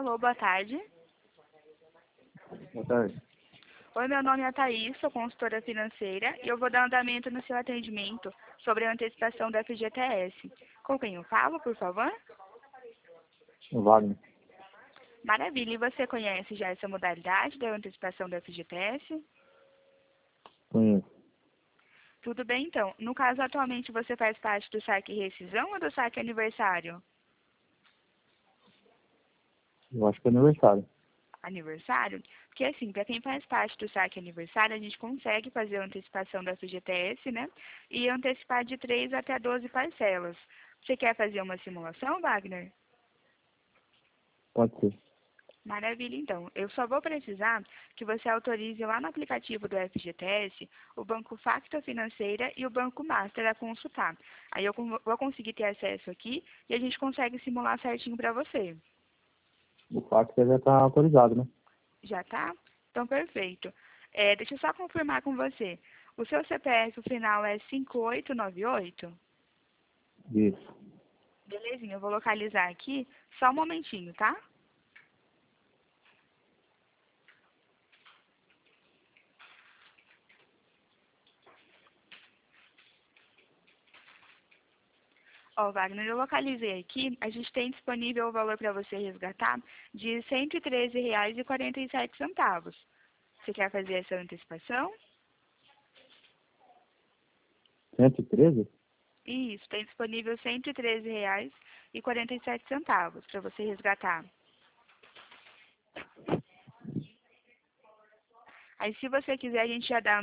Alô, boa tarde. Boa tarde. Oi, meu nome é Thaís, sou consultora financeira e eu vou dar andamento no seu atendimento sobre a antecipação da FGTS. Com quem eu falo, por favor? O Wagner. Maravilha. E você conhece já essa modalidade da antecipação da FGTS? Conheço. Tudo bem, então. No caso, atualmente você faz parte do saque rescisão ou do saque aniversário? Eu acho que é aniversário. Aniversário? Porque assim, para quem faz parte do saque aniversário, a gente consegue fazer a antecipação da FGTS, né? E antecipar de 3 até 12 parcelas. Você quer fazer uma simulação, Wagner? Pode ser. Maravilha, então. Eu só vou precisar que você autorize lá no aplicativo do FGTS o Banco Facta Financeira e o Banco Master a consultar. Aí eu vou conseguir ter acesso aqui e a gente consegue simular certinho para você. O fax já está autorizado, né? Já tá? Então, perfeito. Deixa eu só confirmar com você. O seu CPF, o final é 5898? Isso. Belezinha, eu vou localizar aqui. Só um momentinho, tá? Ó, Wagner, eu localizei aqui. A gente tem disponível o valor para você resgatar de R$ 113,47. Você quer fazer essa antecipação? 113? Isso, tem disponível R$ 113,47 para você resgatar. Aí, se você quiser, a gente já dá